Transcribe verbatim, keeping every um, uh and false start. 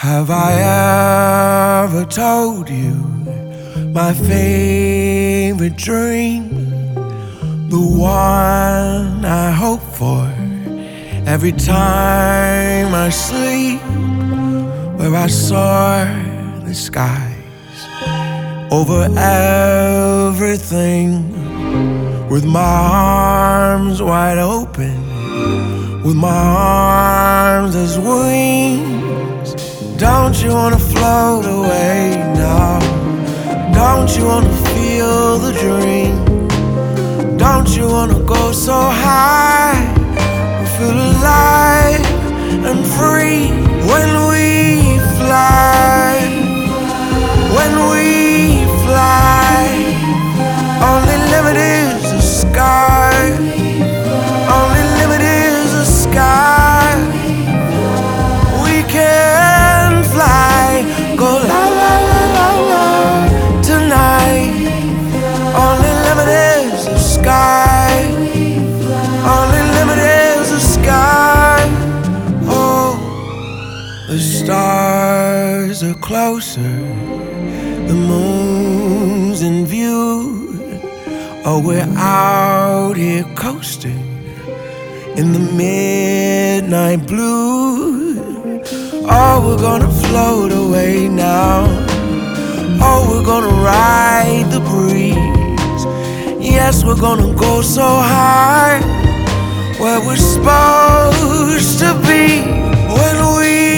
Have I ever told you my favorite dream? The one I hope for every time I sleep, where I soar the skies over everything, with my arms wide open, with my arms as wings. Don't you wanna float away now? Don't you wanna feel the dream? Don't you wanna go so high and feel alive and free? When we fly, when we fly, only limit is the sky. Only limit is the sky. We can fly, go la la la la la tonight. Only limit is the sky. Only limit is the sky. Oh, the stars are closer, the moon's in view. Oh, we're out here coasting in the midnight blue. Oh, we're gonna float away now. Oh, we're gonna ride the breeze. Yes, we're gonna go so high, where we're supposed to be. When we